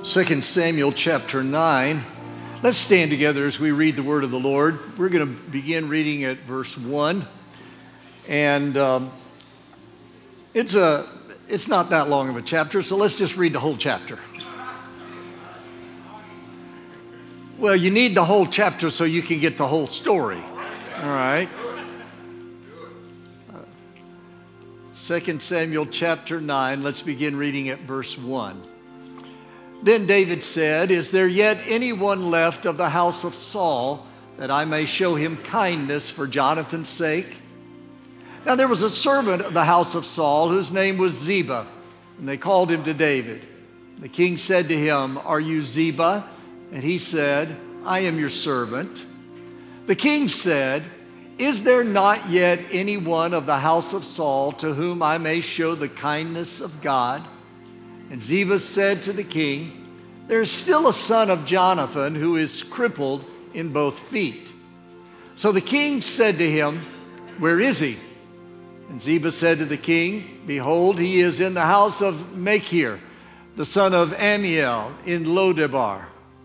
2 Samuel chapter 9. Let's stand together as we read the word of the Lord. We're going to begin reading at verse 1. And it's not that long of a chapter, so let's just read the whole chapter. Well, you need the whole chapter so you can get the whole story. All right. 2 Samuel chapter 9, let's begin reading at verse 1. Then David said, "Is there yet anyone left of the house of Saul, that I may show him kindness for Jonathan's sake?" Now there was a servant of the house of Saul whose name was Ziba, and they called him to David. The king said to him, "Are you Ziba?" And he said, "I am your servant." The king said, "Is there not yet anyone of the house of Saul to whom I may show the kindness of God?" And Ziba said to the king, "There is still a son of Jonathan who is crippled in both feet." So the king said to him, "Where is he?" And Ziba said to the king, "Behold, he is in the house of Machir, the son of Ammiel, in Lodebar."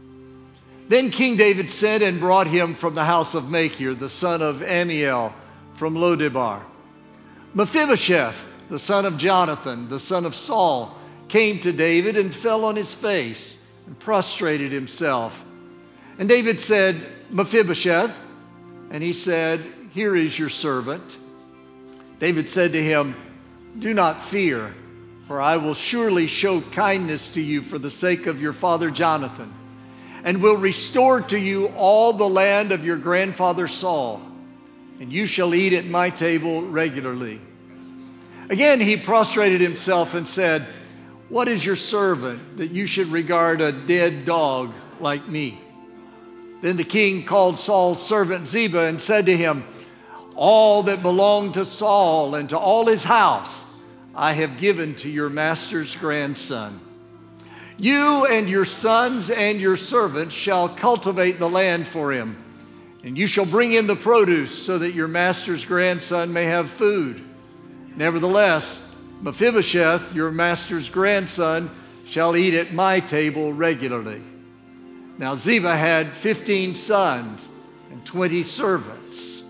Then King David sent and brought him from the house of Machir, the son of Ammiel, from Lodebar. Mephibosheth, the son of Jonathan, the son of Saul, came to David and fell on his face and prostrated himself. And David said, "Mephibosheth," and he said, "Here is your servant." David said to him, "Do not fear, for I will surely show kindness to you for the sake of your father Jonathan, and will restore to you all the land of your grandfather Saul, and you shall eat at my table regularly." Again he prostrated himself and said, "What is your servant that you should regard a dead dog like me?" Then the king called Saul's servant Ziba and said to him, "All that belonged to Saul and to all his house I have given to your master's grandson. You and your sons and your servants shall cultivate the land for him, and you shall bring in the produce so that your master's grandson may have food. Nevertheless, Mephibosheth, your master's grandson, shall eat at my table regularly." Now Ziba had 15 sons and 20 servants.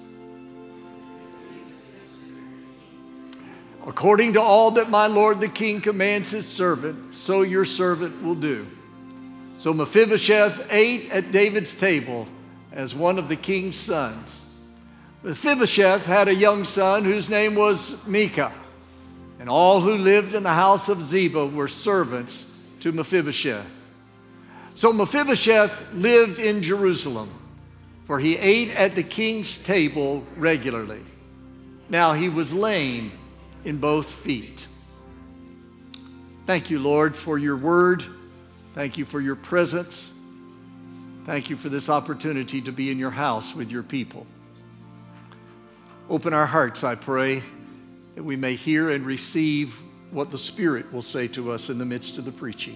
"According to all that my lord the king commands his servant, so your servant will do." So Mephibosheth ate at David's table as one of the king's sons. Mephibosheth had a young son whose name was Micah. And all who lived in the house of Ziba were servants to Mephibosheth. So Mephibosheth lived in Jerusalem, for he ate at the king's table regularly. Now he was lame in both feet. Thank you, Lord, for your word. Thank you for your presence. Thank you for this opportunity to be in your house with your people. Open our hearts, I pray, that we may hear and receive what the Spirit will say to us in the midst of the preaching.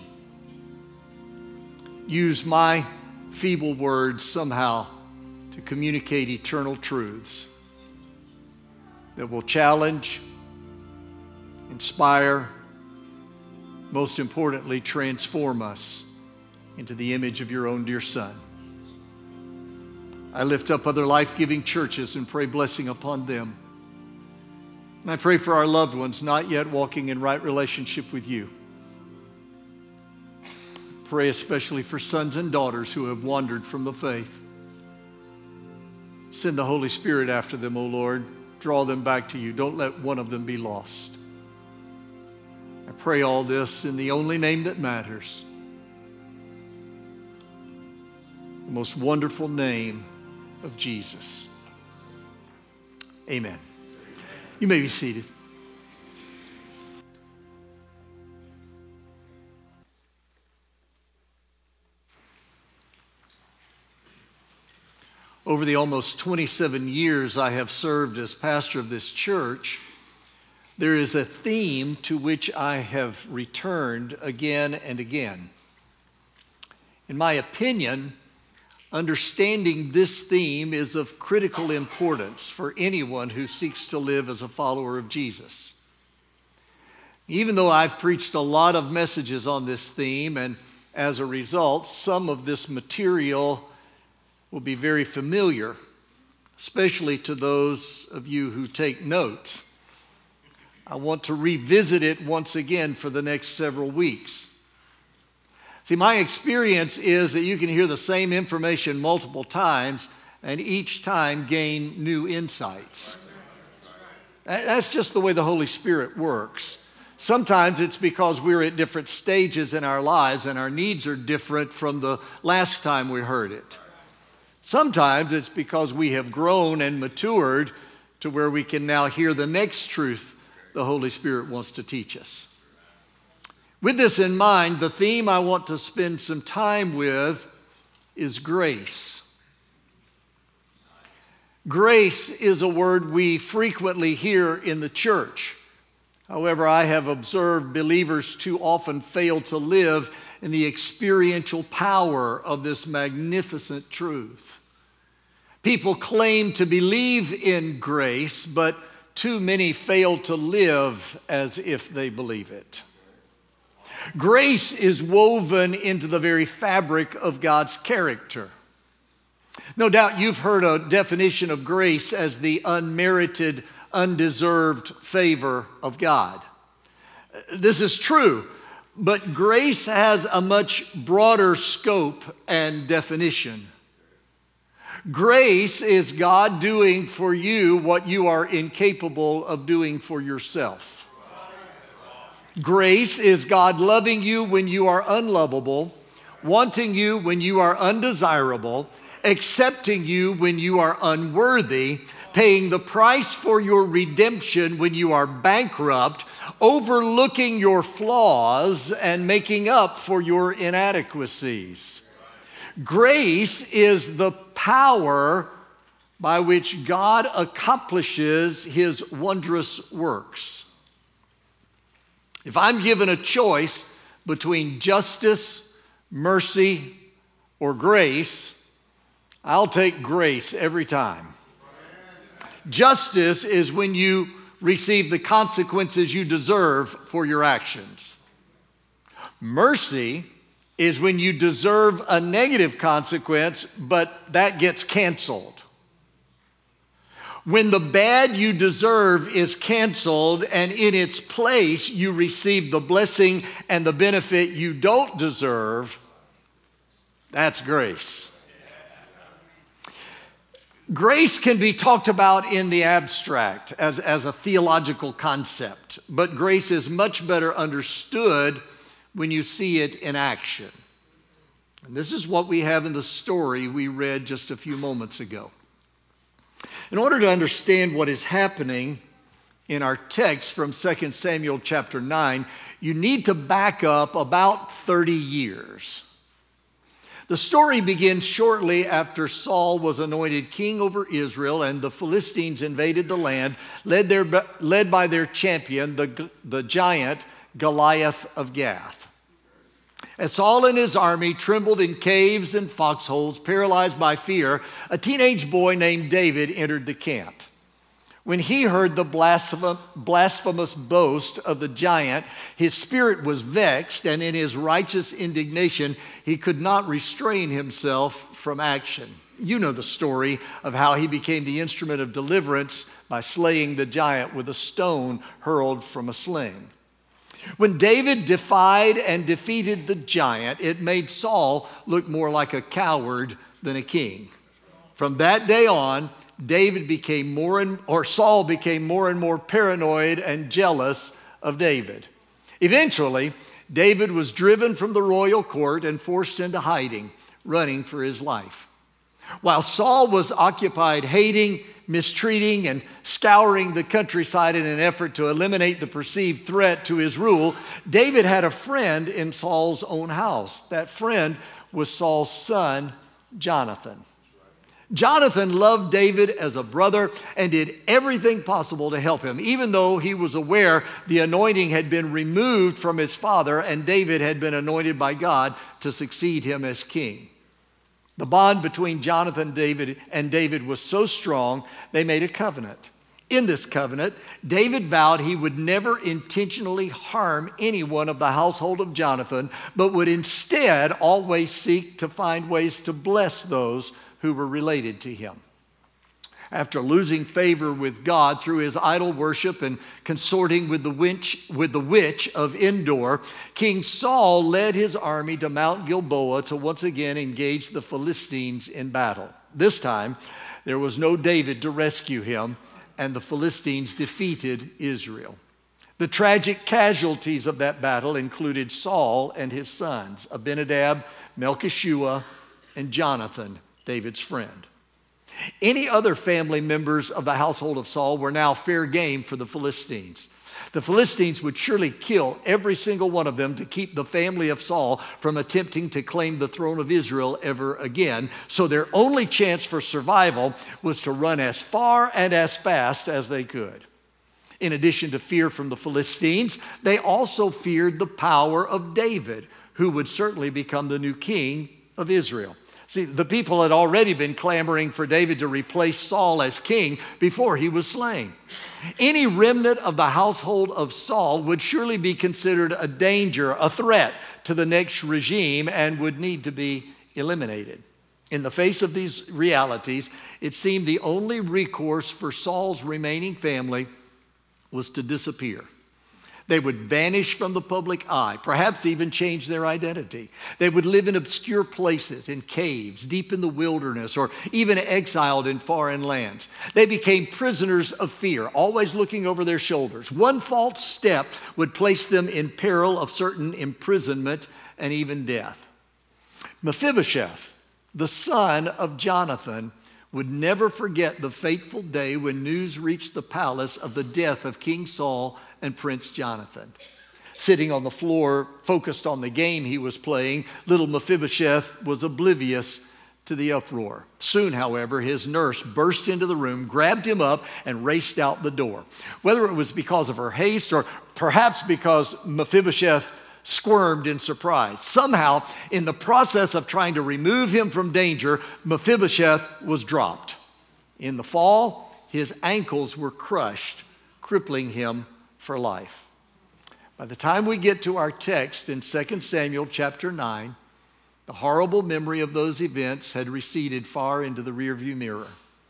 Use my feeble words somehow to communicate eternal truths that will challenge, inspire, most importantly, transform us into the image of your own dear Son. I lift up other life-giving churches and pray blessing upon them. And I pray for our loved ones not yet walking in right relationship with you. Pray especially for sons and daughters who have wandered from the faith. Send the Holy Spirit after them, O Lord. Draw them back to you. Don't let one of them be lost. I pray all this in the only name that matters. The most wonderful name of Jesus. Amen. You may be seated. Over the almost 27 years I have served as pastor of this church, there is a theme to which I have returned again and again. In my opinion, understanding this theme is of critical importance for anyone who seeks to live as a follower of Jesus. Even though I've preached a lot of messages on this theme and as a result, some of this material will be very familiar, especially to those of you who take notes. I want to revisit it once again for the next several weeks. See, my experience is that you can hear the same information multiple times and each time gain new insights. That's just the way the Holy Spirit works. Sometimes it's because we're at different stages in our lives and our needs are different from the last time we heard it. Sometimes it's because we have grown and matured to where we can now hear the next truth the Holy Spirit wants to teach us. With this in mind, the theme I want to spend some time with is grace. Grace is a word we frequently hear in the church. However, I have observed believers too often fail to live in the experiential power of this magnificent truth. People claim to believe in grace, but too many fail to live as if they believe it. Grace is woven into the very fabric of God's character. No doubt you've heard a definition of grace as the unmerited, undeserved favor of God. This is true, but grace has a much broader scope and definition. Grace is God doing for you what you are incapable of doing for yourself. Grace is God loving you when you are unlovable, wanting you when you are undesirable, accepting you when you are unworthy, paying the price for your redemption when you are bankrupt, overlooking your flaws and making up for your inadequacies. Grace is the power by which God accomplishes His wondrous works. If I'm given a choice between justice, mercy, or grace, I'll take grace every time. Justice is when you receive the consequences you deserve for your actions. Mercy is when you deserve a negative consequence, but that gets canceled. When the bad you deserve is canceled and in its place you receive the blessing and the benefit you don't deserve, that's grace. Grace can be talked about in the abstract as a theological concept, but grace is much better understood when you see it in action. And this is what we have in the story we read just a few moments ago. In order to understand what is happening in our text from 2 Samuel chapter 9, you need to back up about 30 years. The story begins shortly after Saul was anointed king over Israel and the Philistines invaded the land, led by their champion, the giant Goliath of Gath. As Saul and his army trembled in caves and foxholes, paralyzed by fear, a teenage boy named David entered the camp. When he heard the blasphemous boast of the giant, his spirit was vexed, and in his righteous indignation, he could not restrain himself from action. You know the story of how he became the instrument of deliverance by slaying the giant with a stone hurled from a sling. When David defied and defeated the giant, it made Saul look more like a coward than a king. From that day on, Saul became more and more paranoid and jealous of David. Eventually, David was driven from the royal court and forced into hiding, running for his life. While Saul was occupied hating, mistreating, and scouring the countryside in an effort to eliminate the perceived threat to his rule, David had a friend in Saul's own house. That friend was Saul's son, Jonathan. Jonathan loved David as a brother and did everything possible to help him, even though he was aware the anointing had been removed from his father and David had been anointed by God to succeed him as king. The bond between Jonathan and David was so strong, they made a covenant. In this covenant, David vowed he would never intentionally harm anyone of the household of Jonathan, but would instead always seek to find ways to bless those who were related to him. After losing favor with God through his idol worship and consorting with the witch of Endor, King Saul led his army to Mount Gilboa to once again engage the Philistines in battle. This time, there was no David to rescue him, and the Philistines defeated Israel. The tragic casualties of that battle included Saul and his sons, Abinadab, Melchishua, and Jonathan, David's friend. Any other family members of the household of Saul were now fair game for the Philistines. The Philistines would surely kill every single one of them to keep the family of Saul from attempting to claim the throne of Israel ever again. So their only chance for survival was to run as far and as fast as they could. In addition to fear from the Philistines, they also feared the power of David, who would certainly become the new king of Israel. See, the people had already been clamoring for David to replace Saul as king before he was slain. Any remnant of the household of Saul would surely be considered a danger, a threat to the next regime, and would need to be eliminated. In the face of these realities, it seemed the only recourse for Saul's remaining family was to disappear. They would vanish from the public eye, perhaps even change their identity. They would live in obscure places, in caves, deep in the wilderness, or even exiled in foreign lands. They became prisoners of fear, always looking over their shoulders. One false step would place them in peril of certain imprisonment and even death. Mephibosheth, the son of Jonathan, would never forget the fateful day when news reached the palace of the death of King Saul and Prince Jonathan. Sitting on the floor, focused on the game he was playing, little Mephibosheth was oblivious to the uproar. Soon, however, his nurse burst into the room, grabbed him up, and raced out the door. Whether it was because of her haste or perhaps because Mephibosheth squirmed in surprise, somehow, in the process of trying to remove him from danger, Mephibosheth was dropped. In the fall, his ankles were crushed, crippling him for life. By the time we get to our text in 2 Samuel chapter 9, the horrible memory of those events had receded far into the rearview mirror.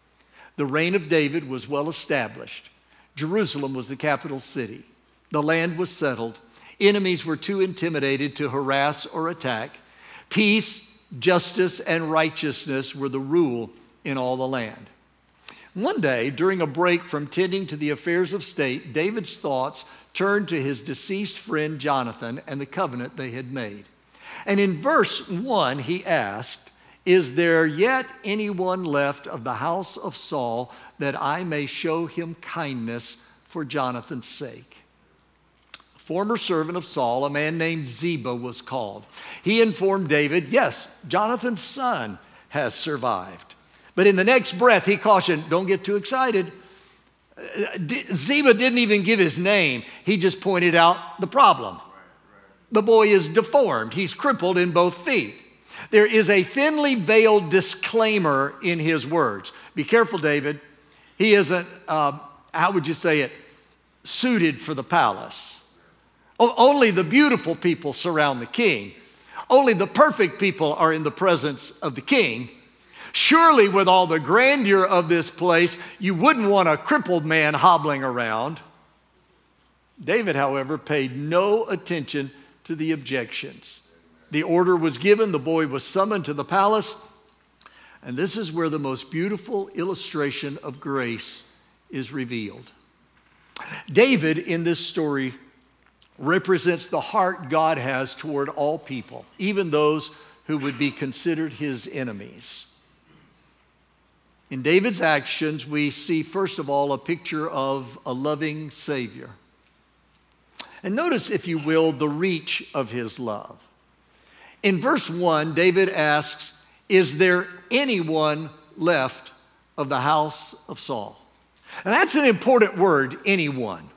The reign of David was well established. Jerusalem was the capital city. The land was settled. Enemies were too intimidated to harass or attack. Peace, justice, and righteousness were the rule in all the land. One day, during a break from tending to the affairs of state, David's thoughts turned to his deceased friend Jonathan and the covenant they had made. And in verse 1, he asked, "Is there yet anyone left of the house of Saul that I may show him kindness for Jonathan's sake?" A former servant of Saul, a man named Ziba, was called. He informed David, yes, Jonathan's son has survived. But in the next breath, he cautioned, don't get too excited. Ziba didn't even give his name. He just pointed out the problem. The boy is deformed. He's crippled in both feet. There is a thinly veiled disclaimer in his words. Be careful, David. He isn't, how would you say it, suited for the palace. Only the beautiful people surround the king. Only the perfect people are in the presence of the king. Surely with all the grandeur of this place, you wouldn't want a crippled man hobbling around. David, however, paid no attention to the objections. The order was given, the boy was summoned to the palace, and this is where the most beautiful illustration of grace is revealed. David, in this story, represents the heart God has toward all people, even those who would be considered his enemies. In David's actions, we see, first of all, a picture of a loving Savior. And notice, if you will, the reach of his love. In verse 1, David asks, is there anyone left of the house of Saul? And that's an important word, anyone.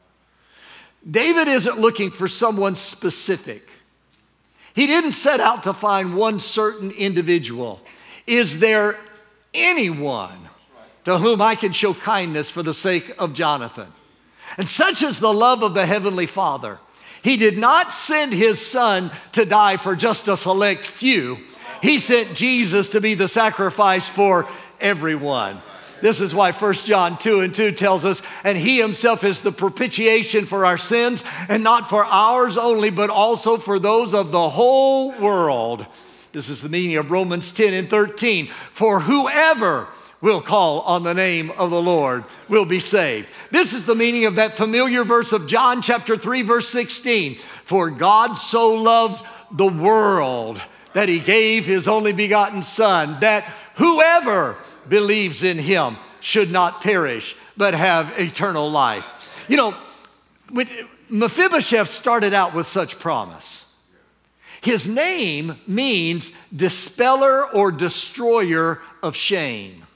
David isn't looking for someone specific. He didn't set out to find one certain individual. Is there anyone to whom I can show kindness for the sake of Jonathan. And such is the love of the Heavenly Father. He did not send his Son to die for just a select few. He sent Jesus to be the sacrifice for everyone. This is why 1 John 2:2 tells us, and he himself is the propitiation for our sins, and not for ours only, but also for those of the whole world. This is the meaning of Romans 10:13. For whoever will call on the name of the Lord will be saved. This is the meaning of that familiar verse of John chapter 3, verse 16. For God so loved the world that he gave his only begotten Son, that whoever believes in him should not perish, but have eternal life. You know, Mephibosheth started out with such promise. His name means dispeller or destroyer of shame.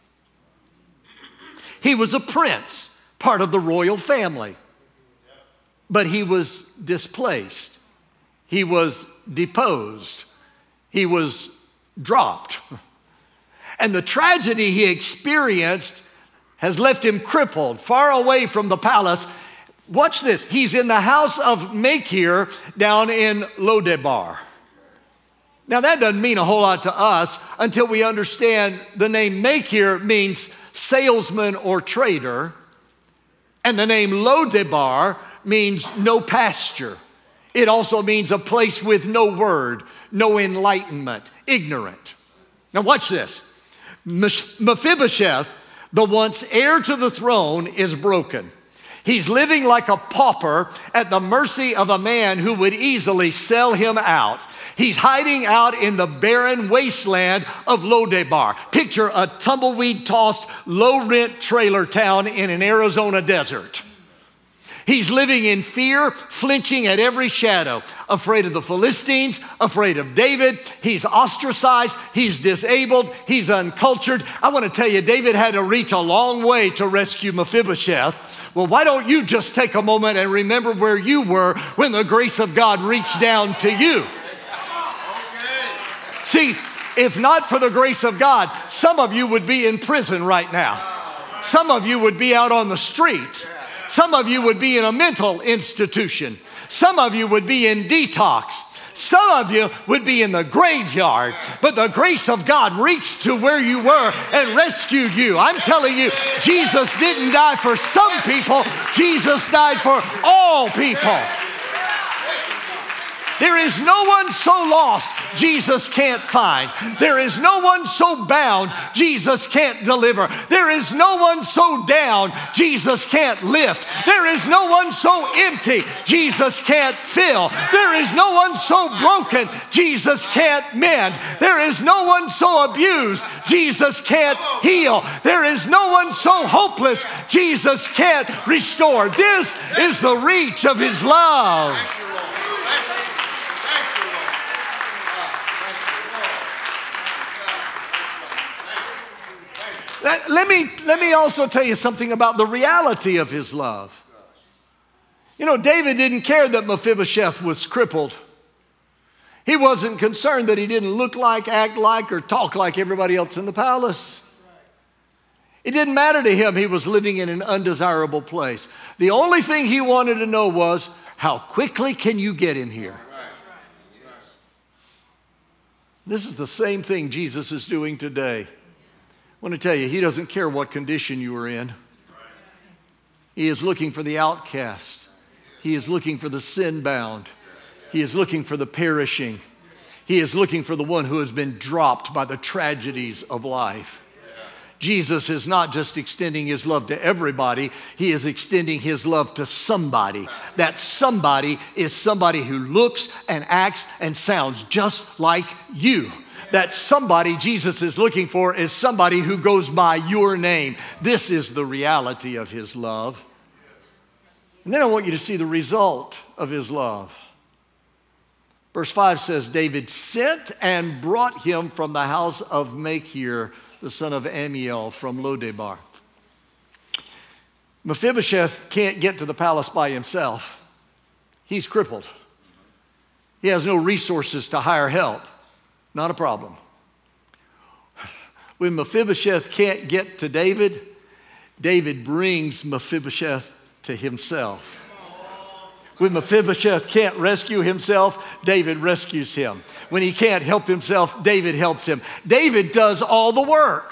He was a prince, part of the royal family, but he was displaced. He was deposed. He was dropped. And the tragedy he experienced has left him crippled, far away from the palace. Watch this. He's in the house of Machir down in Lodebar. Now that doesn't mean a whole lot to us until we understand the name Machir means salesman or trader. And the name Lodebar means no pasture. It also means a place with no word, no enlightenment, ignorant. Now watch this. Mephibosheth, the once heir to the throne, is broken. He's living like a pauper at the mercy of a man who would easily sell him out. He's hiding out in the barren wasteland of Lodebar. Picture a tumbleweed-tossed, low-rent trailer town in an Arizona desert. He's living in fear, flinching at every shadow, afraid of the Philistines, afraid of David. He's ostracized, he's disabled, he's uncultured. I want to tell you, David had to reach a long way to rescue Mephibosheth. Well, why don't you just take a moment and remember where you were when the grace of God reached down to you? See, if not for the grace of God, some of you would be in prison right now. Some of you would be out on the streets. Some of you would be in a mental institution. Some of you would be in detox. Some of you would be in the graveyard. But the grace of God reached to where you were and rescued you. I'm telling you, Jesus didn't die for some people. Jesus died for all people. There is no one so lost Jesus can't find. There is no one so bound Jesus can't deliver. There is no one so down Jesus can't lift. There is no one so empty Jesus can't fill. There is no one so broken Jesus can't mend. There is no one so abused Jesus can't heal. There is no one so hopeless Jesus can't restore. This is the reach of his love. Let me also tell you something about the reality of his love. You know, David didn't care that Mephibosheth was crippled. He wasn't concerned that he didn't look like, act like, or talk like everybody else in the palace. It didn't matter to him he was living in an undesirable place. The only thing he wanted to know was, how quickly can you get him here? This is the same thing Jesus is doing today. I want to tell you, he doesn't care what condition you are in. He is looking for the outcast. He is looking for the sin-bound. He is looking for the perishing. He is looking for the one who has been dropped by the tragedies of life. Jesus is not just extending his love to everybody. He is extending his love to somebody. That somebody is somebody who looks and acts and sounds just like you. That somebody Jesus is looking for is somebody who goes by your name. This is the reality of his love. And then I want you to see the result of his love. Verse 5 says, David sent and brought him from the house of Machir, the son of Ammiel, from Lodebar. Mephibosheth can't get to the palace by himself. He's crippled. He has no resources to hire help. Not a problem. When Mephibosheth can't get to David, David brings Mephibosheth to himself. When Mephibosheth can't rescue himself, David rescues him. When he can't help himself, David helps him. David does all the work.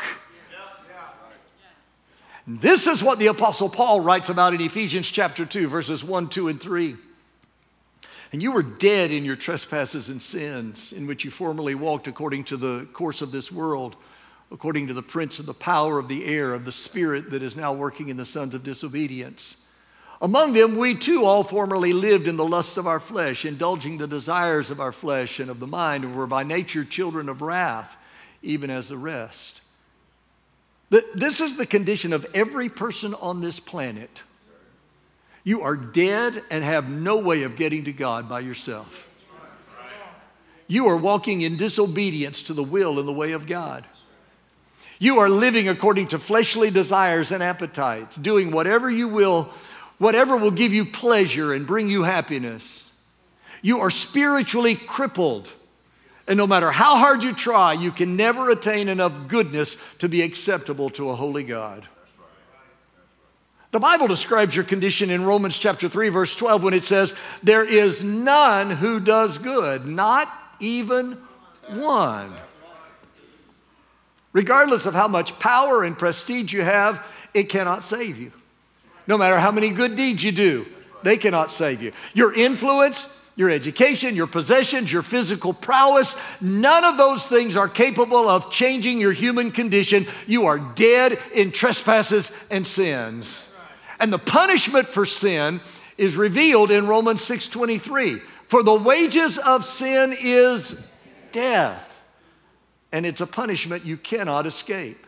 This is what the Apostle Paul writes about in Ephesians chapter 2, verses 1, 2, and 3. And you were dead in your trespasses and sins, in which you formerly walked according to the course of this world, according to the prince of the power of the air, of the spirit that is now working in the sons of disobedience. Among them we too all formerly lived in the lust of our flesh, indulging the desires of our flesh and of the mind, and were by nature children of wrath, even as the rest. This is the condition of every person on this planet. You are dead and have no way of getting to God by yourself. You are walking in disobedience to the will and the way of God. You are living according to fleshly desires and appetites, doing whatever you will, whatever will give you pleasure and bring you happiness. You are spiritually crippled. And no matter how hard you try, you can never attain enough goodness to be acceptable to a holy God. The Bible describes your condition in Romans chapter 3, verse 12, when it says, there is none who does good, not even one. Regardless of how much power and prestige you have, it cannot save you. No matter how many good deeds you do, they cannot save you. Your influence, your education, your possessions, your physical prowess, none of those things are capable of changing your human condition. You are dead in trespasses and sins. And the punishment for sin is revealed in Romans 6:23. For the wages of sin is death, and it's a punishment you cannot escape.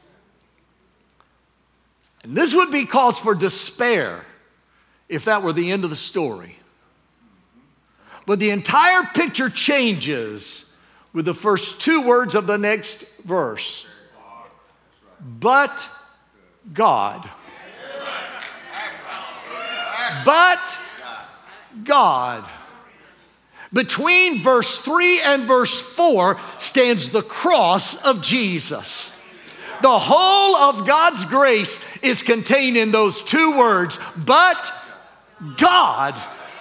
And this would be cause for despair if that were the end of the story. But the entire picture changes with the first two words of the next verse. But God. But God. Between verse 3 and verse 4 stands the cross of Jesus. The whole of God's grace is contained in those two words, but God.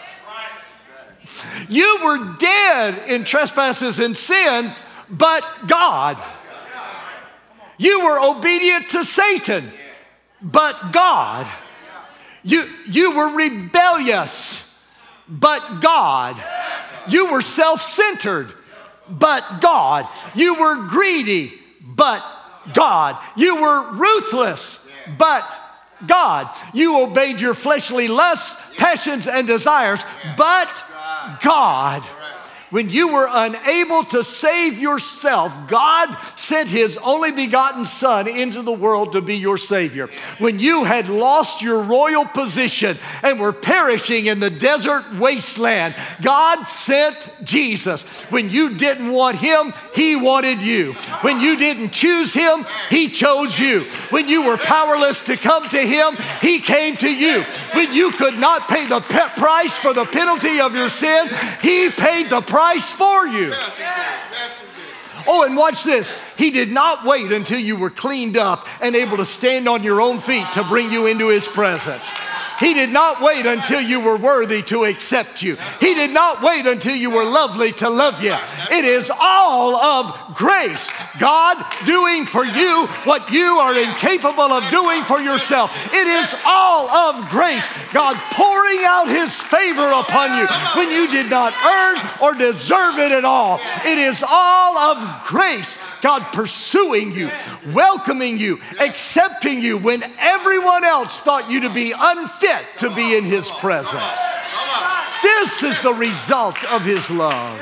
You were dead in trespasses and sin, but God. You were obedient to Satan, but God. You were rebellious, but God. You were self-centered, but God. You were greedy, but God. You were ruthless, but God. You obeyed your fleshly lusts, passions, and desires, but God. When you were unable to save yourself, God sent His only begotten Son into the world to be your Savior. When you had lost your royal position and were perishing in the desert wasteland, God sent Jesus. When you didn't want Him, He wanted you. When you didn't choose Him, He chose you. When you were powerless to come to Him, He came to you. When you could not pay the price for the penalty of your sin, He paid the price for you. Oh, and watch this. He did not wait until you were cleaned up and able to stand on your own feet to bring you into His presence. He did not wait until you were worthy to accept you. He did not wait until you were lovely to love you. It is all of grace. God doing for you what you are incapable of doing for yourself. It is all of grace. God pouring out His favor upon you when you did not earn or deserve it at all. It is all of grace. God pursuing you, welcoming you, accepting you when everyone else thought you to be unfit to be in His presence. This is the result of His love.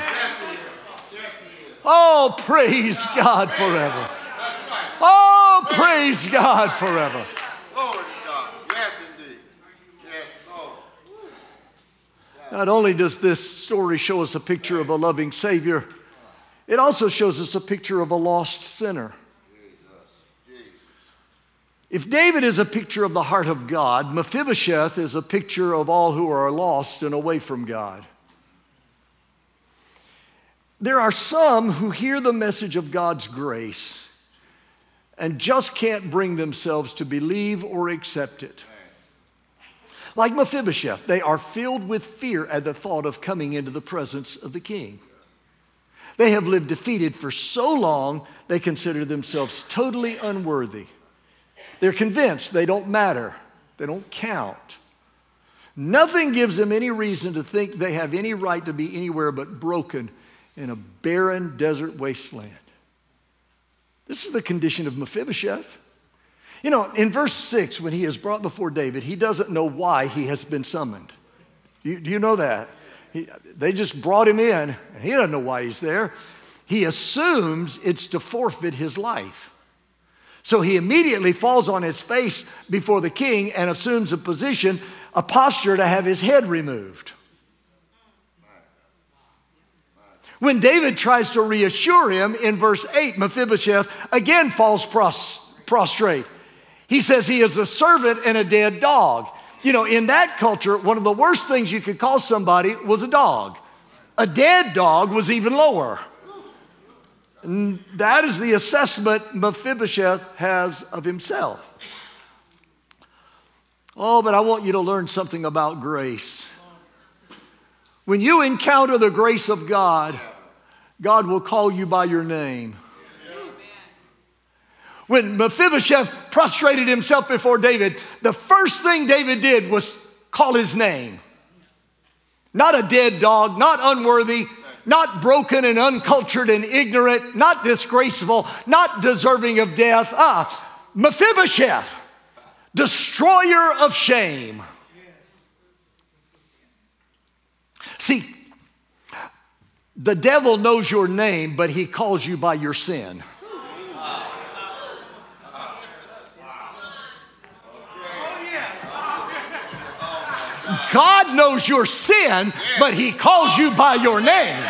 Oh, praise God forever. Oh, praise God forever. Not only does this story show us a picture of a loving Savior, it also shows us a picture of a lost sinner. If David is a picture of the heart of God, Mephibosheth is a picture of all who are lost and away from God. There are some who hear the message of God's grace and just can't bring themselves to believe or accept it. Like Mephibosheth, they are filled with fear at the thought of coming into the presence of the king. They have lived defeated for so long, they consider themselves totally unworthy. They're convinced they don't matter, they don't count. Nothing gives them any reason to think they have any right to be anywhere but broken in a barren desert wasteland. This is the condition of Mephibosheth. You know, in verse 6, when he is brought before David, he doesn't know why he has been summoned. Do you know that? They just brought him in, and he doesn't know why he's there. He assumes it's to forfeit his life. So he immediately falls on his face before the king and assumes a posture to have his head removed. When David tries to reassure him in verse 8, Mephibosheth again falls prostrate. He says he is a servant and a dead dog. You know, in that culture, one of the worst things you could call somebody was a dog. A dead dog was even lower. And that is the assessment Mephibosheth has of himself. Oh, but I want you to learn something about grace. When you encounter the grace of God, God will call you by your name. When Mephibosheth prostrated himself before David, the first thing David did was call his name. Not a dead dog, not unworthy, not broken and uncultured and ignorant, not disgraceful, not deserving of death. Mephibosheth, destroyer of shame. See, the devil knows your name, but he calls you by your sin. God knows your sin, but he calls you by your name.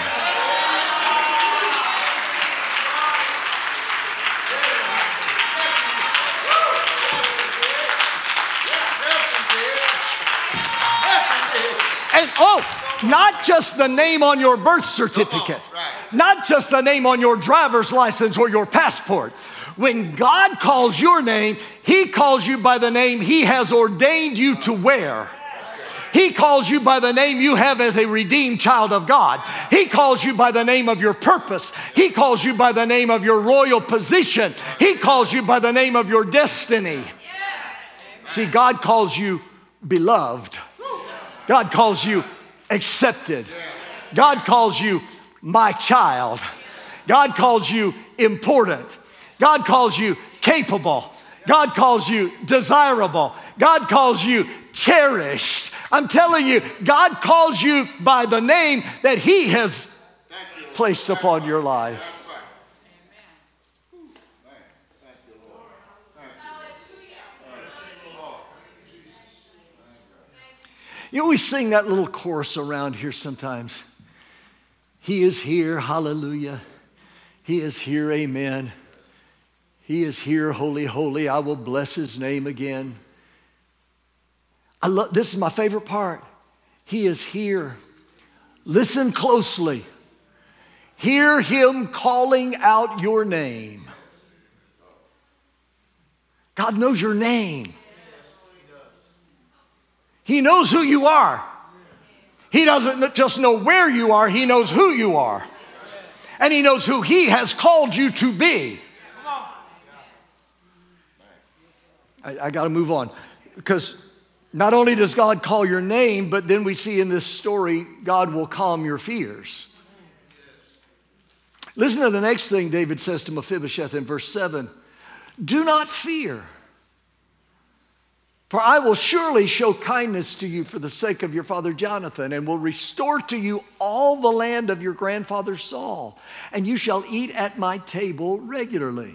And not just the name on your birth certificate, not just the name on your driver's license or your passport. When God calls your name, he calls you by the name he has ordained you to wear. He calls you by the name you have as a redeemed child of God. He calls you by the name of your purpose. He calls you by the name of your royal position. He calls you by the name of your destiny. See, God calls you beloved. God calls you accepted. God calls you my child. God calls you important. God calls you capable. God calls you desirable. God calls you cherished. I'm telling you, God calls you by the name that he has placed upon your life. You know, we sing that little chorus around here sometimes. He is here, hallelujah. He is here, amen. He is here, holy, holy. I will bless his name again. This is my favorite part. He is here. Listen closely. Hear him calling out your name. God knows your name. He knows who you are. He doesn't just know where you are, he knows who you are. And he knows who he has called you to be. I got to move on, because not only does God call your name, but then we see in this story, God will calm your fears. Listen to the next thing David says to Mephibosheth in verse 7. Do not fear, for I will surely show kindness to you for the sake of your father Jonathan, and will restore to you all the land of your grandfather Saul, and you shall eat at my table regularly.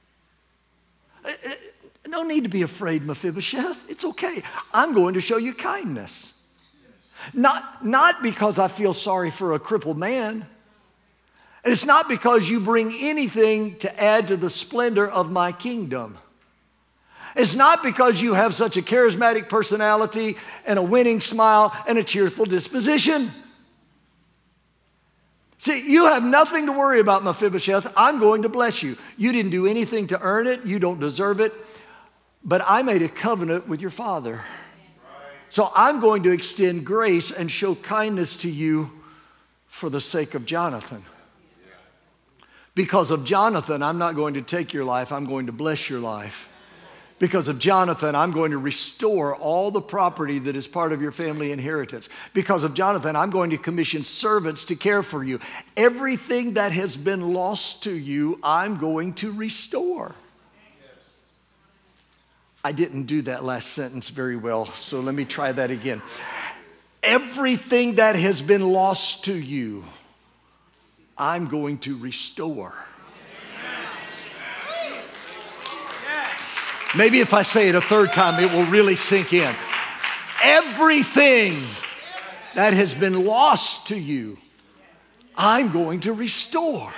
No need to be afraid, Mephibosheth. It's okay. I'm going to show you kindness. Not because I feel sorry for a crippled man. And it's not because you bring anything to add to the splendor of my kingdom. It's not because you have such a charismatic personality and a winning smile and a cheerful disposition. See, you have nothing to worry about, Mephibosheth. I'm going to bless you. You didn't do anything to earn it. You don't deserve it. But I made a covenant with your father. So I'm going to extend grace and show kindness to you for the sake of Jonathan. Because of Jonathan, I'm not going to take your life. I'm going to bless your life. Because of Jonathan, I'm going to restore all the property that is part of your family inheritance. Because of Jonathan, I'm going to commission servants to care for you. Everything that has been lost to you, I'm going to restore. I didn't do that last sentence very well, so let me try that again. Everything that has been lost to you, I'm going to restore. Maybe if I say it a third time, it will really sink in. Everything that has been lost to you, I'm going to restore.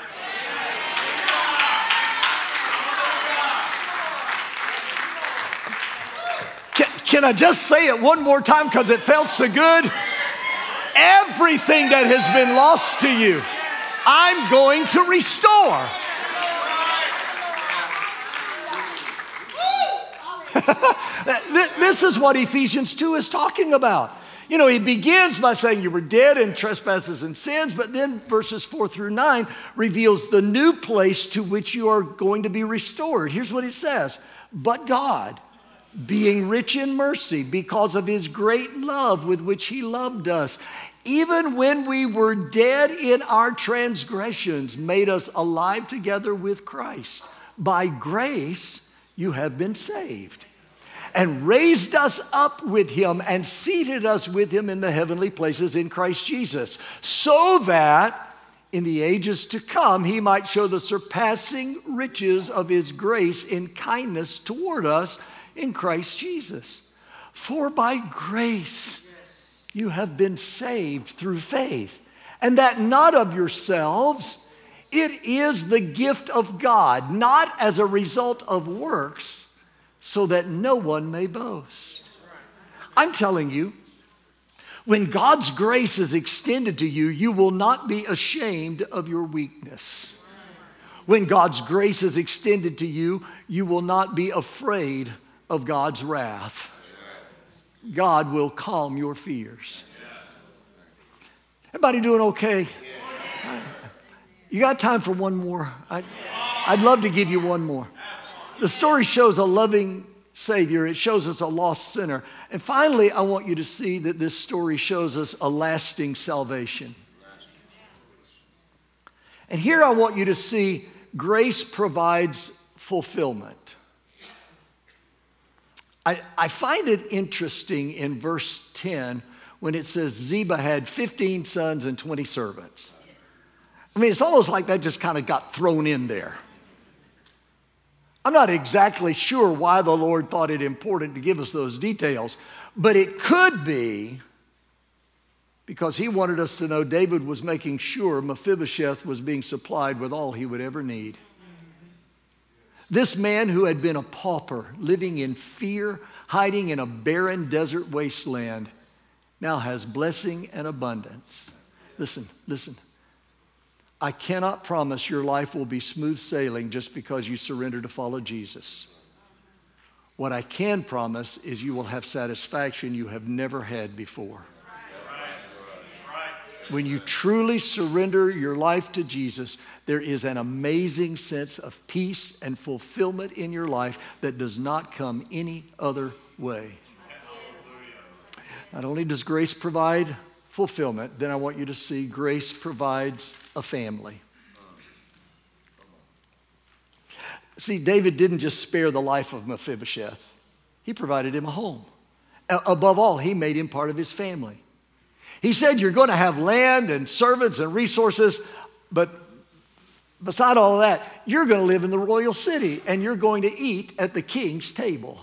Can I just say it one more time because it felt so good? Everything that has been lost to you, I'm going to restore. This is what Ephesians 2 is talking about. You know, he begins by saying you were dead in trespasses and sins, but then verses 4 through 9 reveals the new place to which you are going to be restored. Here's what it says. But God, being rich in mercy because of his great love with which he loved us, even when we were dead in our transgressions, made us alive together with Christ. By grace, you have been saved, and raised us up with him and seated us with him in the heavenly places in Christ Jesus, so that in the ages to come he might show the surpassing riches of his grace in kindness toward us in Christ Jesus. For by grace you have been saved through faith, and that not of yourselves. It is the gift of God, not as a result of works, so that no one may boast. I'm telling you, when God's grace is extended to you, you will not be ashamed of your weakness. When God's grace is extended to you, you will not be afraid of God's wrath. God will calm your fears. Everybody doing okay? You got time for one more? I'd love to give you one more. The story shows a loving Savior. It shows us a lost sinner. And finally, I want you to see that this story shows us a lasting salvation. And here I want you to see grace provides fulfillment. I find it interesting in verse 10 when it says Ziba had 15 sons and 20 servants. I mean, it's almost like that just kind of got thrown in there. I'm not exactly sure why the Lord thought it important to give us those details, but it could be because he wanted us to know David was making sure Mephibosheth was being supplied with all he would ever need. This man who had been a pauper, living in fear, hiding in a barren desert wasteland, now has blessing and abundance. Listen. I cannot promise your life will be smooth sailing just because you surrender to follow Jesus. What I can promise is you will have satisfaction you have never had before. When you truly surrender your life to Jesus, there is an amazing sense of peace and fulfillment in your life that does not come any other way. Not only does grace provide fulfillment, then I want you to see grace provides a family. See, David didn't just spare the life of Mephibosheth. He provided him a home. Above all, he made him part of his family. He said, you're going to have land and servants and resources, but beside all of that, you're going to live in the royal city and you're going to eat at the king's table.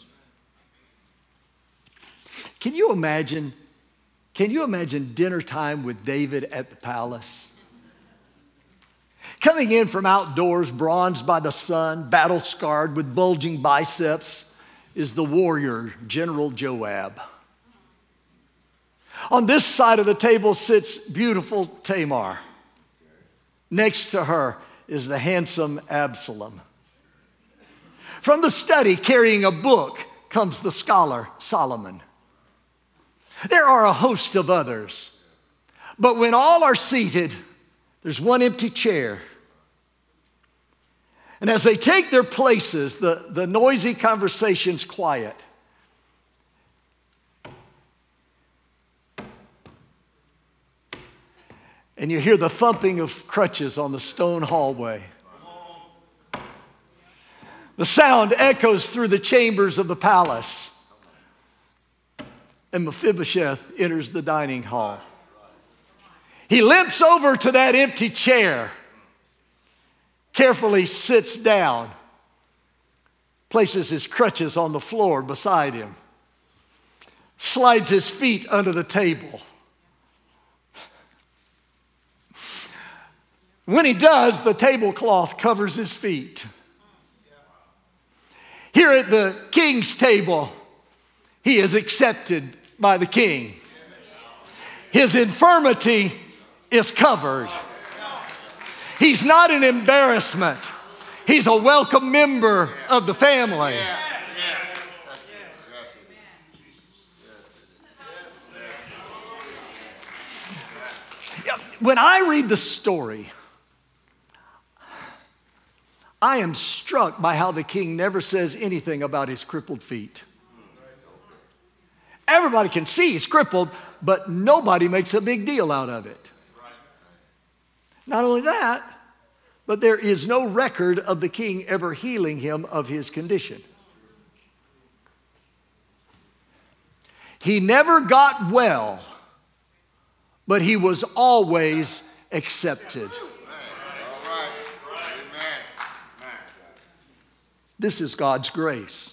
Can you imagine dinner time with David at the palace? Coming in from outdoors, bronzed by the sun, battle-scarred with bulging biceps, is the warrior, General Joab. On this side of the table sits beautiful Tamar, Next to her is the handsome Absalom. From the study carrying a book comes the scholar Solomon. There are a host of others, but when all are seated, there's one empty chair. And as they take their places, the noisy conversation's quiet. And you hear the thumping of crutches on the stone hallway. The sound echoes through the chambers of the palace. And Mephibosheth enters the dining hall. He limps over to that empty chair, carefully sits down, places his crutches on the floor beside him, slides his feet under the table. When he does, the tablecloth covers his feet. Here at the king's table, he is accepted by the king. His infirmity is covered. He's not an embarrassment. He's a welcome member of the family. When I read the story, I am struck by how the king never says anything about his crippled feet. Everybody can see he's crippled, but nobody makes a big deal out of it. Not only that, but there is no record of the king ever healing him of his condition. He never got well, but he was always accepted. This is God's grace.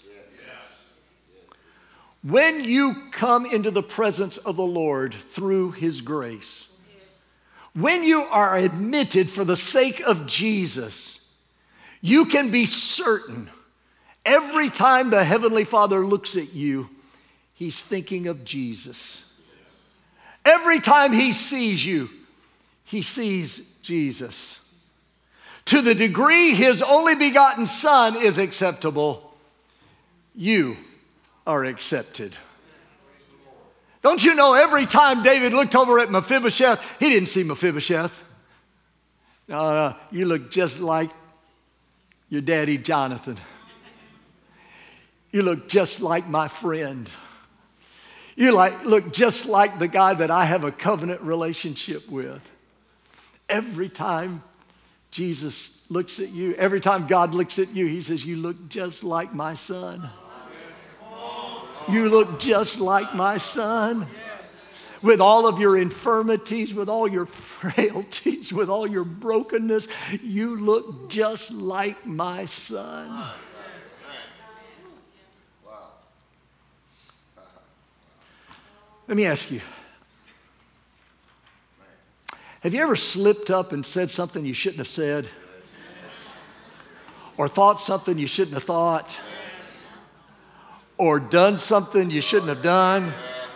When you come into the presence of the Lord through His grace, when you are admitted for the sake of Jesus, you can be certain every time the Heavenly Father looks at you, He's thinking of Jesus. Every time He sees you, He sees Jesus. To the degree His only begotten Son is acceptable, you are accepted. Don't you know every time David looked over at Mephibosheth, he didn't see Mephibosheth. No, you look just like your daddy Jonathan. You look just like my friend. You look just like the guy that I have a covenant relationship with. Every time Jesus looks at you, every time God looks at you, He says, you look just like my son. You look just like my son. With all of your infirmities, with all your frailties, with all your brokenness, you look just like my son. Let me ask you, have you ever slipped up and said something you shouldn't have said? Or thought something you shouldn't have thought? Or done something you shouldn't have done?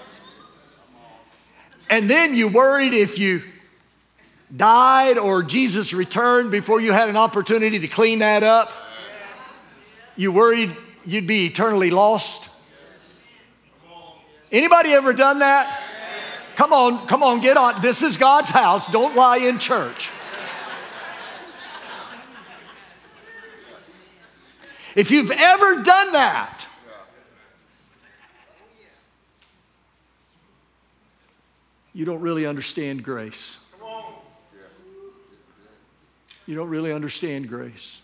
And then you worried if you died or Jesus returned before you had an opportunity to clean that up? You worried you'd be eternally lost? Anybody ever done that? Come on, get on. This is God's house. Don't lie in church. If you've ever done that, you don't really understand grace. You don't really understand grace.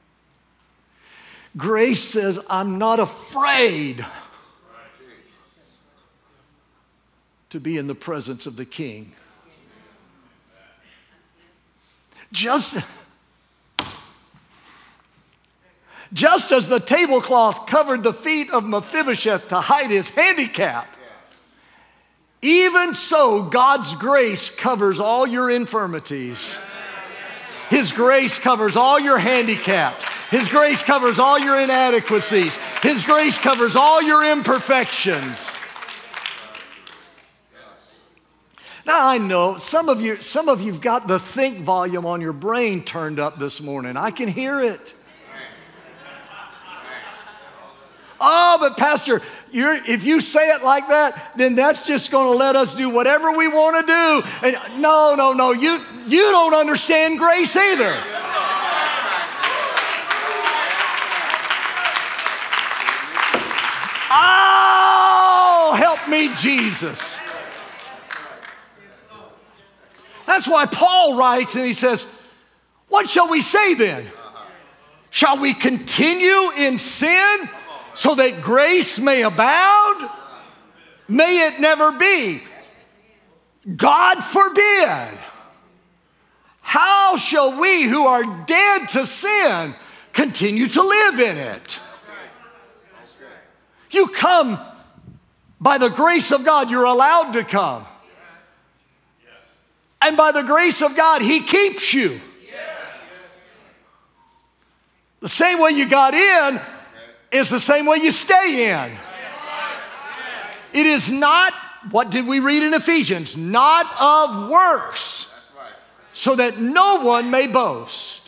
Grace says, I'm not afraid to be in the presence of the King. Just as the tablecloth covered the feet of Mephibosheth to hide his handicap, even so, God's grace covers all your infirmities. His grace covers all your handicaps. His grace covers all your inadequacies. His grace covers all your imperfections. Now I know some of you've got the think volume on your brain turned up this morning. I can hear it. Oh, but Pastor, if you say it like that, then that's just going to let us do whatever we want to do. And no, you don't understand grace either. Oh, help me, Jesus. That's why Paul writes and he says, what shall we say then? Shall we continue in sin so that grace may abound? May it never be. God forbid. How shall we who are dead to sin continue to live in it? You come by the grace of God. You're allowed to come. And by the grace of God, He keeps you. The same way you got in is the same way you stay in. It is not, what did we read in Ephesians? Not of works, so that no one may boast.